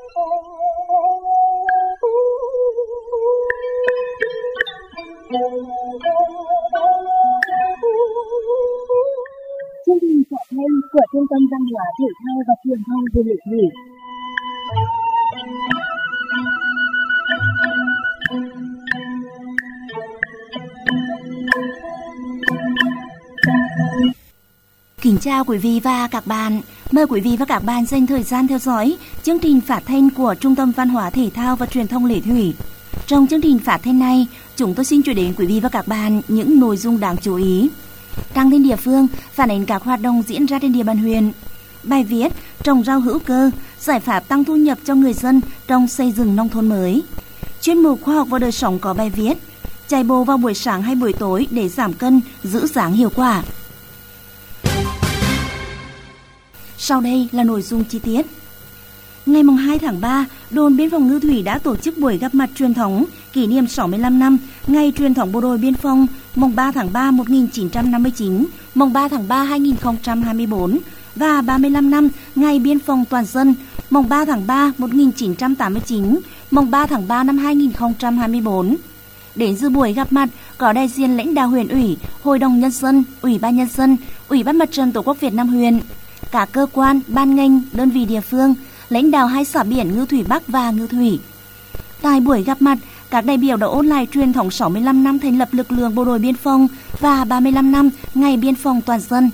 Chương trình phát thanh của Trung tâm Văn hóa Thể thao và Truyền thông Huyện Lệ Thủy. Kính chào quý vị và các bạn. Mời quý vị và các bạn dành thời gian theo dõi chương trình phát thanh của Trung tâm Văn hóa Thể thao và Truyền thông Lệ Thủy. Trong chương trình phát thanh này, chúng tôi xin chuyển đến quý vị và các bạn những nội dung đáng chú ý. Trang tin địa phương phản ánh các hoạt động diễn ra trên địa bàn huyện. Bài viết trồng rau hữu cơ, giải pháp tăng thu nhập cho người dân trong xây dựng nông thôn mới. Chuyên mục khoa học và đời sống có bài viết chạy bộ vào buổi sáng hay buổi tối để giảm cân, giữ dáng hiệu quả. Sau đây là nội dung chi tiết. Ngày 2 tháng 3, đồn biên phòng Ngư Thủy đã tổ chức buổi gặp mặt truyền thống kỷ niệm 65 năm ngày truyền thống bộ đội biên phòng mùng 3 tháng 3 1959, mùng 3 tháng 3 2024 và 35 năm ngày biên phòng toàn dân mùng 3 tháng 3 1989, mùng 3 tháng 3 năm 2024. Đến dự buổi gặp mặt có đại diện lãnh đạo huyện ủy, Hội đồng Nhân dân, Ủy ban Nhân dân, Ủy ban Mặt trận Tổ quốc Việt Nam huyện, các cơ quan, ban ngành, đơn vị địa phương, lãnh đạo hai xã biển Ngư Thủy Bắc và Ngư Thủy. Tại buổi gặp mặt, các đại biểu đã ôn lại truyền thống 65 năm thành lập lực lượng bộ đội biên phòng và 35 năm ngày biên phòng toàn dân.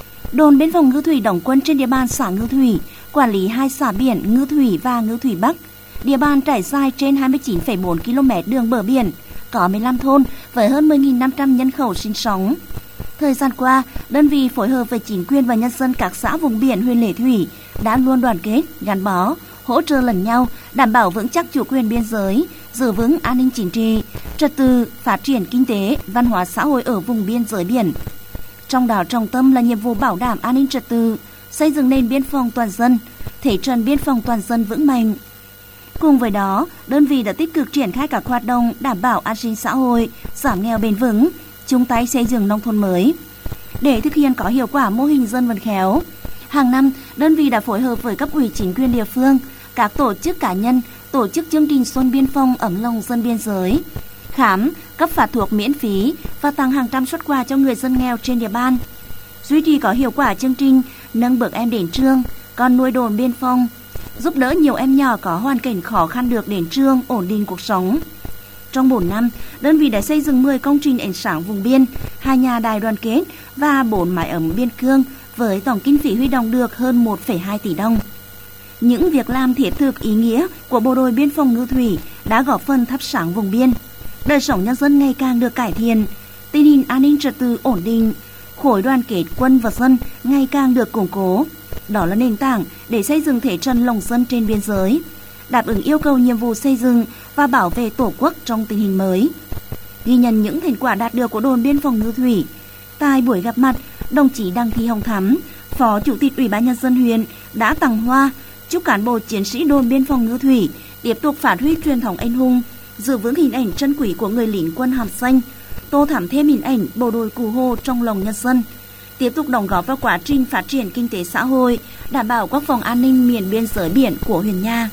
Đồn biên phòng Ngư Thủy đóng quân trên địa bàn xã Ngư Thủy, quản lý hai xã biển Ngư Thủy và Ngư Thủy Bắc. Địa bàn trải dài trên 29,4 km đường bờ biển, có 15 thôn với hơn 10.500 nhân khẩu sinh sống. Thời gian qua, đơn vị phối hợp với chính quyền và nhân dân các xã vùng biển huyện Lệ Thủy đã luôn đoàn kết, gắn bó, hỗ trợ lẫn nhau, đảm bảo vững chắc chủ quyền biên giới, giữ vững an ninh chính trị, trật tự, phát triển kinh tế, văn hóa xã hội ở vùng biên giới biển. Trong đó trọng tâm là nhiệm vụ bảo đảm an ninh trật tự, xây dựng nền biên phòng toàn dân, thể trận biên phòng toàn dân vững mạnh. Cùng với đó, đơn vị đã tích cực triển khai các hoạt động đảm bảo an sinh xã hội, giảm nghèo bền vững, chung tay xây dựng nông thôn mới. Để thực hiện có hiệu quả mô hình dân vận khéo, hàng năm đơn vị đã phối hợp với cấp ủy chính quyền địa phương, các tổ chức cá nhân tổ chức chương trình xuân biên phòng ấm lòng dân biên giới, khám, cấp phát thuốc miễn phí và tặng hàng trăm suất quà cho người dân nghèo trên địa bàn. Duy trì có hiệu quả chương trình nâng bước em đến trường, con nuôi đồn biên phòng, giúp đỡ nhiều em nhỏ có hoàn cảnh khó khăn được đến trường, ổn định cuộc sống. Trong 4 năm, đơn vị đã xây dựng 10 công trình ánh sáng vùng biên, 2 nhà đài đoàn kết và 4 mái ấm biên cương với tổng kinh phí huy động được hơn 1,2 tỷ đồng. Những việc làm thiết thực ý nghĩa của bộ đội biên phòng Ngư Thủy đã góp phần thắp sáng vùng biên. Đời sống nhân dân ngày càng được cải thiện, tình hình an ninh trật tự ổn định, khối đoàn kết quân và dân ngày càng được củng cố. Đó là nền tảng để xây dựng thể trận lòng dân trên biên giới, đáp ứng yêu cầu nhiệm vụ xây dựng và bảo vệ Tổ quốc trong tình hình mới. Ghi nhận những thành quả đạt được của đồn biên phòng Ngư Thủy, tại buổi gặp mặt, đồng chí Đặng Thị Hồng Thắm, Phó Chủ tịch Ủy ban Nhân dân huyện đã tặng hoa chúc cán bộ chiến sĩ đồn biên phòng Ngư Thủy tiếp tục phát huy truyền thống anh hùng, giữ vững hình ảnh trân quý của người lính quân hàm xanh, tô thắm thêm hình ảnh bộ đội Cụ Hồ trong lòng nhân dân, tiếp tục đóng góp vào quá trình phát triển kinh tế xã hội, đảm bảo quốc phòng an ninh miền biên giới biển của huyện Nha.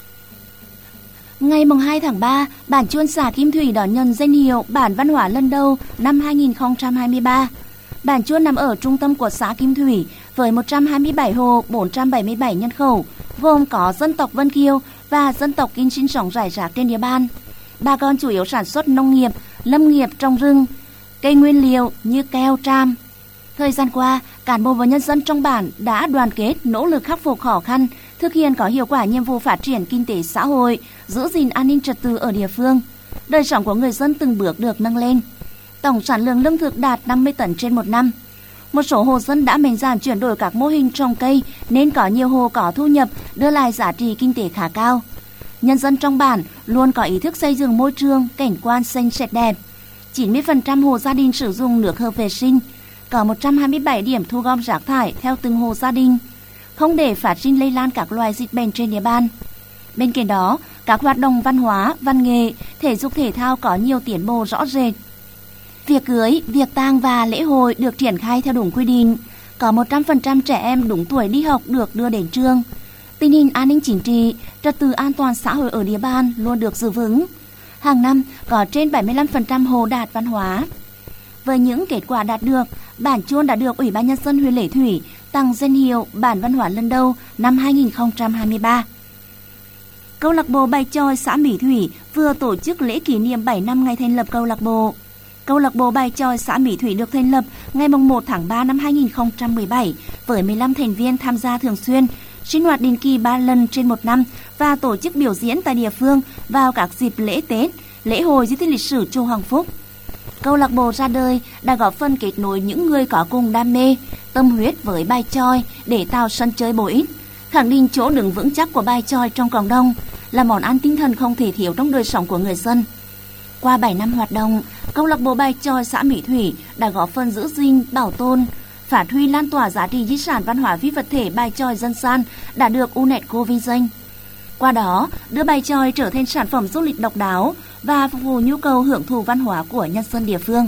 Ngày 2 tháng 3, bản Chuôn xã Kim Thủy đón nhận danh hiệu bản văn hóa lần đầu năm 2023. Bản Chuôn nằm ở trung tâm của xã Kim Thủy với 127 hộ, 477 nhân khẩu, gồm có dân tộc Vân Kiều và dân tộc Kinh sinh sống rải rác trên địa bàn. Bà con chủ yếu sản xuất nông nghiệp, lâm nghiệp, trồng rừng, cây nguyên liệu như keo, tram. Thời gian qua, cán bộ và nhân dân trong bản đã đoàn kết, nỗ lực khắc phục khó khăn, thực hiện có hiệu quả nhiệm vụ phát triển kinh tế xã hội, giữ gìn an ninh trật tự ở địa phương. Đời sống của người dân từng bước được nâng lên. Tổng sản lượng lương thực đạt 50 tấn trên một năm. Một số hộ dân đã mạnh dạn chuyển đổi các mô hình trồng cây nên có nhiều hộ có thu nhập, đưa lại giá trị kinh tế khá cao. Nhân dân trong bản luôn có ý thức xây dựng môi trường, cảnh quan xanh sạch đẹp. 90% hộ gia đình sử dụng nước hợp vệ sinh. Có 127 điểm thu gom rác thải theo từng hộ gia đình, không để phát sinh lây lan các loài dịch bệnh trên địa bàn. Bên cạnh đó, các hoạt động văn hóa, văn nghệ, thể dục thể thao có nhiều tiến bộ rõ rệt. Việc cưới, việc tang và lễ hội được triển khai theo đúng quy định. Có 100% trẻ em đúng tuổi đi học được đưa đến trường. Tình hình an ninh chính trị, trật tự an toàn xã hội ở địa bàn luôn được giữ vững. Hàng năm có trên 75% hồ đạt văn hóa. Với những kết quả đạt được, bản Chuôn đã được Ủy ban Nhân dân huyện Lệ Thủy tặng danh hiệu bản văn hóa lần đầu năm 2023. Câu lạc bộ bài chòi xã Mỹ Thủy vừa tổ chức lễ kỷ niệm 7 năm ngày thành lập câu lạc bộ. Câu lạc bộ bài chòi xã Mỹ Thủy được thành lập ngày 1 tháng 3 năm 2017 với 15 thành viên tham gia thường xuyên, sinh hoạt định kỳ 3 lần trên một năm và tổ chức biểu diễn tại địa phương vào các dịp lễ Tết, lễ hội di tích lịch sử Chùa Hoàng Phúc. Câu lạc bộ ra đời đã góp phần kết nối những người có cùng đam mê, tâm huyết với bài chòi để tạo sân chơi bổ ích, khẳng định chỗ đứng vững chắc của bài chòi trong cộng đồng là món ăn tinh thần không thể thiếu trong đời sống của người dân. Qua 7 năm hoạt động, câu lạc bộ bài chòi xã Mỹ Thủy đã góp phần giữ gìn, bảo tồn, phát huy lan tỏa giá trị di sản văn hóa phi vật thể bài chòi dân gian đã được UNESCO vinh danh. Qua đó, đưa bài chòi trở thành sản phẩm du lịch độc đáo và phục vụ nhu cầu hưởng thụ văn hóa của nhân dân địa phương.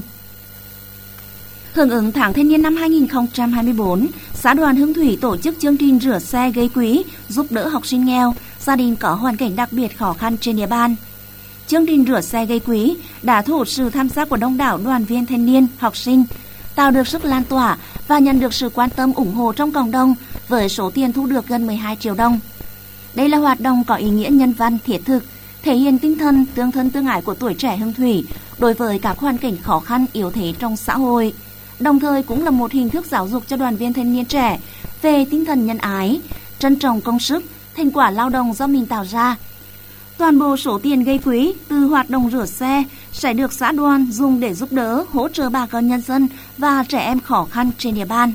Hưởng ứng tháng thanh niên năm 2024, xã Đoàn Hương Thủy tổ chức chương trình rửa xe gây quỹ giúp đỡ học sinh nghèo, gia đình có hoàn cảnh đặc biệt khó khăn trên địa bàn. Chương trình rửa xe gây quỹ đã thu hút sự tham gia của đông đảo đoàn viên thanh niên, học sinh, tạo được sức lan tỏa và nhận được sự quan tâm ủng hộ trong cộng đồng với số tiền thu được gần 12 triệu đồng. Đây là hoạt động có ý nghĩa nhân văn thiết thực, thể hiện tinh thần tương thân tương ái của tuổi trẻ Hương Thủy đối với các hoàn cảnh khó khăn yếu thế trong xã hội. Đồng thời cũng là một hình thức giáo dục cho đoàn viên thanh niên trẻ về tinh thần nhân ái, trân trọng công sức, thành quả lao động do mình tạo ra. Toàn bộ số tiền gây quỹ từ hoạt động rửa xe sẽ được xã đoàn dùng để giúp đỡ, hỗ trợ bà con nhân dân và trẻ em khó khăn trên địa bàn.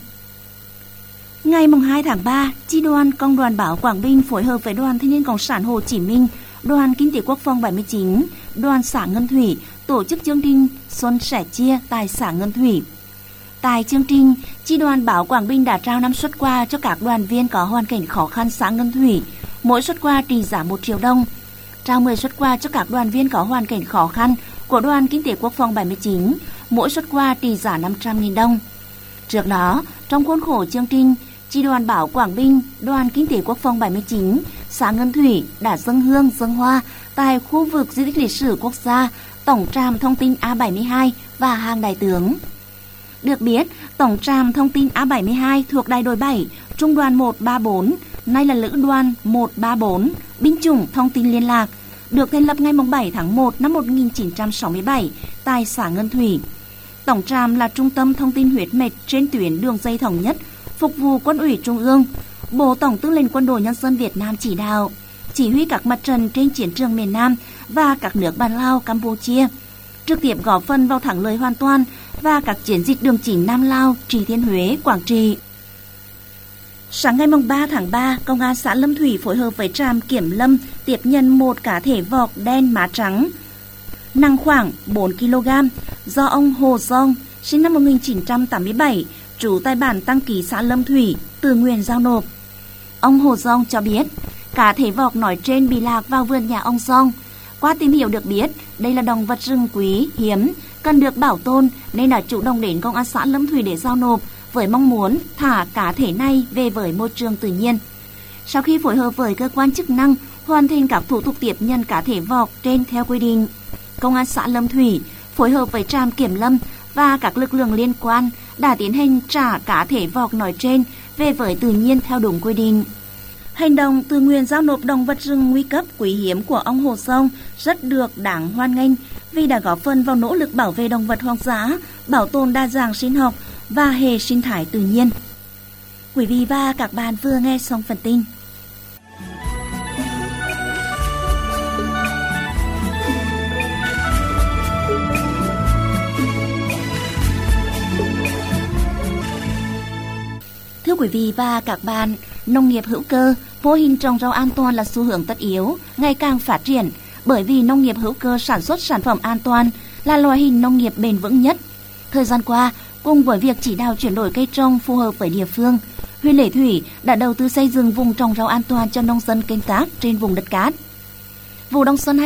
Ngày 2 tháng 3, Chi đoàn Công đoàn Báo Quảng Bình phối hợp với Đoàn Thanh niên Cộng sản Hồ Chí Minh, Đoàn Kinh tế Quốc phòng 79, Đoàn xã Ngân Thủy tổ chức chương trình Xuân sẻ chia tại xã Ngân Thủy. Tại chương trình, Chi đoàn Báo Quảng Bình đã trao 5 suất quà cho các đoàn viên có hoàn cảnh khó khăn xã Ngân Thủy, mỗi suất quà trị giá 1 triệu đồng. Trao 10 suất quà cho các đoàn viên có hoàn cảnh khó khăn của Đoàn Kinh tế Quốc phòng 79, mỗi suất quà trị giá 500.000 đồng. Trước đó, trong khuôn khổ chương trình, Chi đoàn Báo Quảng Bình, Đoàn Kinh tế Quốc phòng 79, xã Ngân Thủy đã dâng hương dâng hoa tại khu vực di tích lịch sử quốc gia, Tổng trạm thông tin A72 và hang Đại tướng. Được biết, Tổng trạm thông tin A72 thuộc Đại đội 7, Trung đoàn 134, nay là Lữ đoàn 134, binh chủng thông tin liên lạc, được thành lập ngày 7 tháng 1 năm 1967 tại xã Ngân Thủy. Tổng trạm là trung tâm thông tin huyết mạch trên tuyến đường dây thống nhất, phục vụ Quân ủy Trung ương, Bộ Tổng tư lệnh Quân đội Nhân dân Việt Nam chỉ đạo, chỉ huy các mặt trận trên chiến trường miền Nam và các nước Bạn Lào, Campuchia, trực tiếp góp phần vào thắng lợi hoàn toàn và các chiến dịch đường chính Nam Lao, Trị Thiên Huế, Quảng Trị. Sáng ngày 3 tháng 3, Công an xã Lâm Thủy phối hợp với trạm kiểm lâm tiếp nhận một cá thể vọc đen má trắng, nặng khoảng 4 kg, do ông Hồ Dong, sinh năm 1987, trú tại bản Tăng Ký xã Lâm Thủy, tự nguyện giao nộp. Ông Hồ Dong cho biết, cá thể vọc nói trên bị lạc vào vườn nhà ông Dong. Qua tìm hiểu được biết, đây là động vật rừng quý, hiếm, cần được bảo tồn nên đã chủ động đến Công an xã Lâm Thủy để giao nộp với mong muốn thả cá thể này về với môi trường tự nhiên. Sau khi phối hợp với cơ quan chức năng hoàn thành các thủ tục tiếp nhận cá thể vọc trên theo quy định, Công an xã Lâm Thủy phối hợp với trạm kiểm lâm và các lực lượng liên quan đã tiến hành trả cá thể vọc nói trên về với tự nhiên theo đúng quy định. Hành động tự nguyện giao nộp động vật rừng nguy cấp quý hiếm của ông Hồ Sông rất được đáng hoan nghênh vì đã góp phần vào nỗ lực bảo vệ động vật hoang dã, bảo tồn đa dạng sinh học và hệ sinh thái tự nhiên. Quý vị và các bạn vừa nghe xong phần tin. Thưa quý vị và các bạn, nông nghiệp hữu cơ, mô hình trồng rau an toàn là xu hướng tất yếu, ngày càng phát triển bởi vì nông nghiệp hữu cơ sản xuất sản phẩm an toàn là loại hình nông nghiệp bền vững nhất. Thời gian qua, cùng với việc chỉ đạo chuyển đổi cây trồng phù hợp với địa phương, huyện Lệ Thủy đã đầu tư xây dựng vùng trồng rau an toàn cho nông dân canh tác trên vùng đất cát. Vụ đông xuân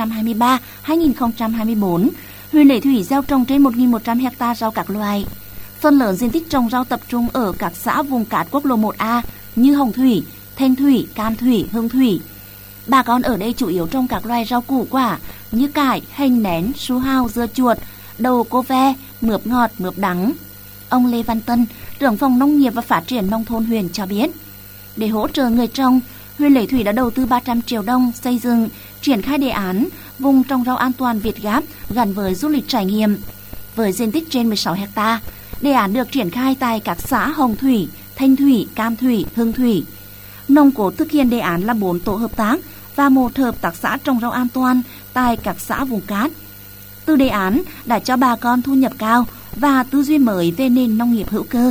2023-2024, huyện Lệ Thủy gieo trồng trên 1.100 ha rau các loại. Phần lớn diện tích trồng rau tập trung ở các xã vùng cát quốc lộ 1A như Hồng Thủy, thanh thủy, cam thủy, hương thủy. Bà con ở đây chủ yếu trồng các loài rau củ quả như cải, hành nén, su hào, dưa chuột, đậu cô ve, mướp ngọt, mướp đắng. Ông Lê Văn Tân, trưởng phòng nông nghiệp và phát triển nông thôn huyện cho biết, để hỗ trợ người trồng, huyện Lệ Thủy đã đầu tư 300 triệu đồng xây dựng, triển khai đề án vùng trồng rau an toàn Việt Gáp gắn với du lịch trải nghiệm. Với diện tích trên 16 ha, đề án được triển khai tại các xã Hồng Thủy, Thanh Thủy, Cam Thủy, Hương Thủy. Nòng cốt thực hiện đề án là 4 tổ hợp tác và một hợp tác xã trồng rau an toàn tại các xã vùng cát. Từ đề án đã cho bà con thu nhập cao và tư duy mới về nền nông nghiệp hữu cơ.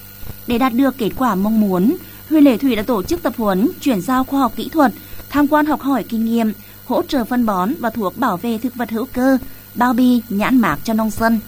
Để đạt được kết quả mong muốn, huyện Lệ Thủy đã tổ chức tập huấn, chuyển giao khoa học kỹ thuật, tham quan học hỏi kinh nghiệm, hỗ trợ phân bón và thuốc bảo vệ thực vật hữu cơ, bao bì, nhãn mác cho nông dân.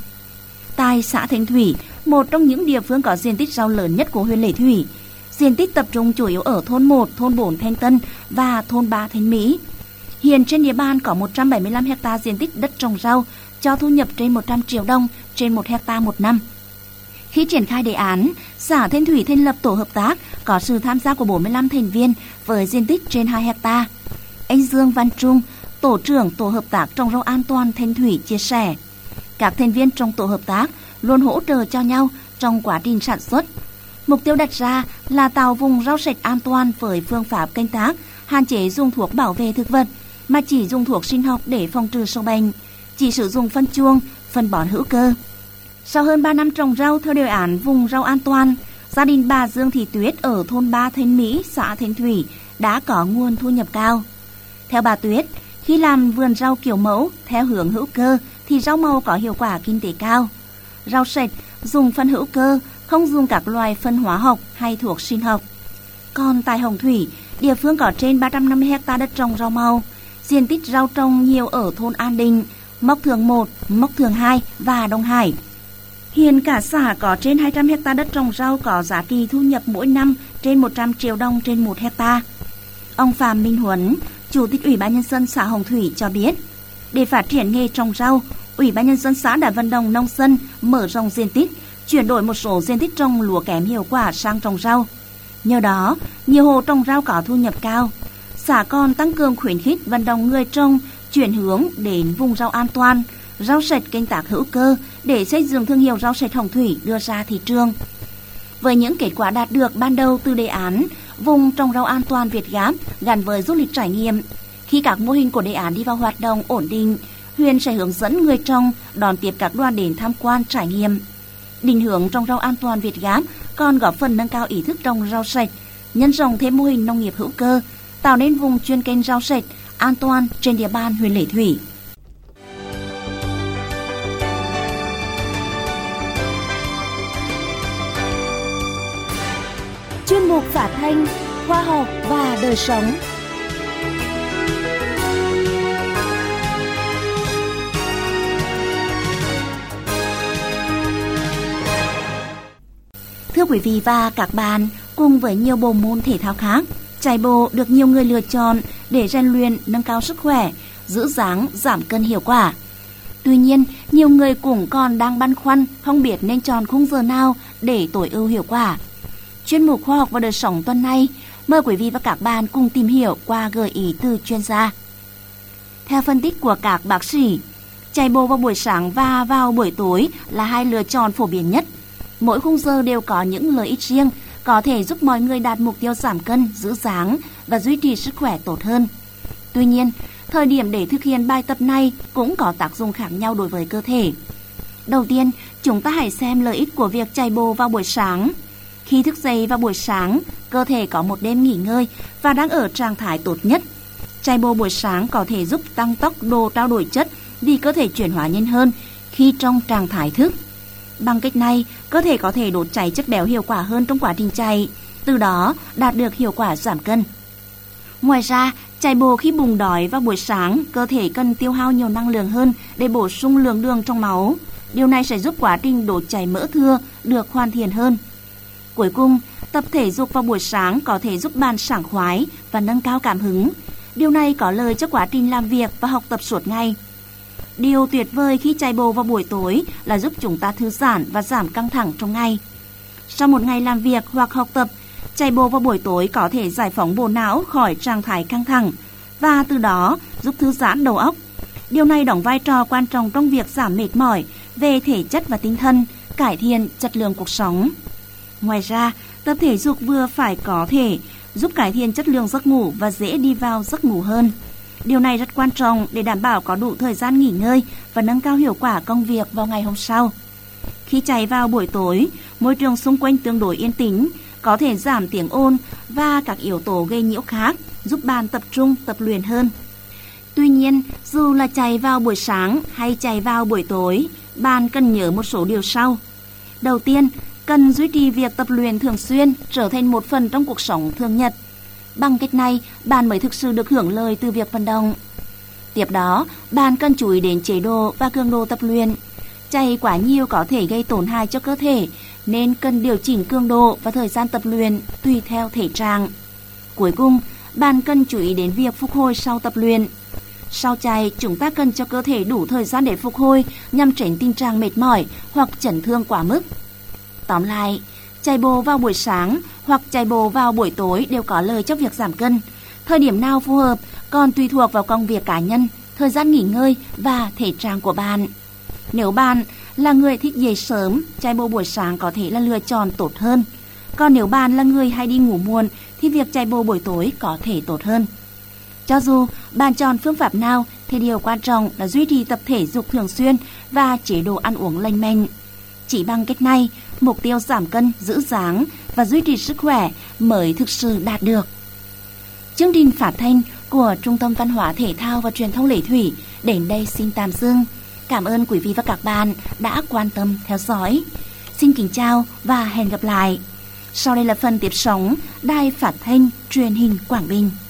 Tại xã Thanh Thủy, một trong những địa phương có diện tích rau lớn nhất của huyện Lệ Thủy, diện tích tập trung chủ yếu ở thôn 1, thôn 4 Thanh Tân và thôn 3 Thanh Mỹ. Hiện trên địa bàn có 175 ha diện tích đất trồng rau, cho thu nhập trên 100 triệu đồng trên 1 ha một năm. Khi triển khai đề án, xã Thanh Thủy thành lập tổ hợp tác có sự tham gia của 45 thành viên với diện tích trên 2 ha. Anh Dương Văn Trung, tổ trưởng tổ hợp tác trồng rau an toàn Thanh Thủy chia sẻ, các thành viên trong tổ hợp tác luôn hỗ trợ cho nhau trong quá trình sản xuất. Mục tiêu đặt ra là tạo vùng rau sạch an toàn với phương pháp canh tác, hạn chế dùng thuốc bảo vệ thực vật, mà chỉ dùng thuốc sinh học để phòng trừ sâu bệnh, chỉ sử dụng phân chuông, phân bón hữu cơ. Sau hơn 3 năm trồng rau theo đề án vùng rau an toàn, gia đình bà Dương Thị Tuyết ở thôn 3 Thanh Mỹ, xã Thanh Thủy đã có nguồn thu nhập cao. Theo bà Tuyết, khi làm vườn rau kiểu mẫu theo hướng hữu cơ thì rau màu có hiệu quả kinh tế cao. Rau sạch dùng phân hữu cơ, không dùng các loài phân hóa học hay thuốc sinh học. Còn tại Hồng Thủy, địa phương có trên 350 ha đất trồng rau màu. Diện tích rau trồng nhiều ở thôn An Định, Mốc Thường 1, Mốc Thường 2 và Đông Hải. Hiện cả xã có trên 200 ha đất trồng rau có giá trị thu nhập mỗi năm trên 100 triệu đồng trên 1 ha. Ông Phạm Minh Huấn, Chủ tịch Ủy ban Nhân dân xã Hồng Thủy cho biết, để phát triển nghề trồng rau, Ủy ban Nhân dân xã đã vận động nông dân mở rộng diện tích, chuyển đổi một số diện tích trồng lúa kém hiệu quả sang trồng rau. Nhờ đó, nhiều hộ trồng rau có thu nhập cao. Xã còn tăng cường khuyến khích vận động người trồng chuyển hướng đến vùng rau an toàn, rau sạch canh tác hữu cơ để xây dựng thương hiệu rau sạch Hồng Thủy đưa ra thị trường. Với những kết quả đạt được ban đầu từ đề án vùng trồng rau an toàn Việt Gáp gắn với du lịch trải nghiệm, khi các mô hình của đề án đi vào hoạt động ổn định, huyện sẽ hướng dẫn người trồng đón tiếp các đoàn đến tham quan trải nghiệm. Định hướng trồng rau an toàn Việt Gáp còn góp phần nâng cao ý thức trồng rau sạch, nhân rộng thêm mô hình nông nghiệp hữu cơ, tạo nên vùng chuyên canh rau sạch an toàn trên địa bàn huyện Lệ Thủy. Chuyên mục phát thanh khoa học và đời sống. Thưa quý vị và các bạn, cùng với nhiều bộ môn thể thao khác, chạy bộ được nhiều người lựa chọn để rèn luyện, nâng cao sức khỏe, giữ dáng, giảm cân hiệu quả. Tuy nhiên, nhiều người cũng còn đang băn khoăn không biết nên chọn khung giờ nào để tối ưu hiệu quả. Chuyên mục khoa học và đời sống tuần này, mời quý vị và các bạn cùng tìm hiểu qua gợi ý từ chuyên gia. Theo phân tích của các bác sĩ, chạy bộ vào buổi sáng và vào buổi tối là hai lựa chọn phổ biến nhất. Mỗi khung giờ đều có những lợi ích riêng, có thể giúp mọi người đạt mục tiêu giảm cân, giữ dáng và duy trì sức khỏe tốt hơn. Tuy nhiên, thời điểm để thực hiện bài tập này cũng có tác dụng khác nhau đối với cơ thể. Đầu tiên, chúng ta hãy xem lợi ích của việc chạy bộ vào buổi sáng. Khi thức dậy vào buổi sáng, cơ thể có một đêm nghỉ ngơi và đang ở trạng thái tốt nhất. Chạy bộ buổi sáng có thể giúp tăng tốc độ trao đổi chất vì cơ thể chuyển hóa nhanh hơn khi trong trạng thái thức. Bằng cách này, cơ thể có thể đốt cháy chất béo hiệu quả hơn trong quá trình chạy, từ đó đạt được hiệu quả giảm cân. Ngoài ra, chạy bộ khi bụng đói vào buổi sáng, cơ thể cần tiêu hao nhiều năng lượng hơn để bổ sung lượng đường trong máu. Điều này sẽ giúp quá trình đốt cháy mỡ thừa được hoàn thiện hơn. Cuối cùng, tập thể dục vào buổi sáng có thể giúp bạn sảng khoái và nâng cao cảm hứng. Điều này có lợi cho quá trình làm việc và học tập suốt ngày. Điều tuyệt vời khi chạy bộ vào buổi tối là giúp chúng ta thư giãn và giảm căng thẳng trong ngày. Sau một ngày làm việc hoặc học tập, Chạy bộ vào buổi tối có thể giải phóng bộ não khỏi trạng thái căng thẳng và từ đó giúp thư giãn đầu óc. Điều này đóng vai trò quan trọng trong việc giảm mệt mỏi về thể chất và tinh thần, cải thiện chất lượng cuộc sống. Ngoài ra, tập thể dục vừa phải có thể giúp cải thiện chất lượng giấc ngủ và dễ đi vào giấc ngủ hơn. Điều này rất quan trọng để đảm bảo có đủ thời gian nghỉ ngơi và nâng cao hiệu quả công việc vào ngày hôm sau. Khi chạy vào buổi tối, môi trường xung quanh tương đối yên tĩnh, có thể giảm tiếng ồn và các yếu tố gây nhiễu khác, giúp bạn tập trung tập luyện hơn. Tuy nhiên, dù là chạy vào buổi sáng hay chạy vào buổi tối, bạn cần nhớ một số điều sau. Đầu tiên, cần duy trì việc tập luyện thường xuyên trở thành một phần trong cuộc sống thường nhật. Bằng cách này, bạn mới thực sự được hưởng lợi từ việc vận động. Tiếp đó, bạn cần chú ý đến chế độ và cường độ tập luyện. Chạy quá nhiều có thể gây tổn hại cho cơ thể, nên cần điều chỉnh cường độ và thời gian tập luyện tùy theo thể trạng. Cuối cùng, bạn cần chú ý đến việc phục hồi sau tập luyện. Sau chạy, chúng ta cần cho cơ thể đủ thời gian để phục hồi nhằm tránh tình trạng mệt mỏi hoặc chấn thương quá mức. Tóm lại, chạy bộ vào buổi sáng hoặc chạy bộ vào buổi tối đều có lợi cho việc giảm cân. Thời điểm nào phù hợp còn tùy thuộc vào công việc cá nhân, thời gian nghỉ ngơi và thể trạng của bạn. Nếu bạn là người thích dậy sớm, chạy bộ buổi sáng có thể là lựa chọn tốt hơn. Còn nếu bạn là người hay đi ngủ muộn thì việc chạy bộ buổi tối có thể tốt hơn. Cho dù bạn chọn phương pháp nào thì điều quan trọng là duy trì tập thể dục thường xuyên và chế độ ăn uống lành mạnh. Chỉ bằng cách này, mục tiêu giảm cân, giữ dáng và duy trì sức khỏe mới thực sự đạt được. Chương trình phát thanh của Trung tâm Văn hóa Thể thao và Truyền thông Lệ Thủy đến đây xin tạm dừng. Cảm ơn quý vị và các bạn đã quan tâm theo dõi. Xin kính chào và hẹn gặp lại. Sau đây là phần tiếp sóng Đài Phát thanh Truyền hình Quảng Bình.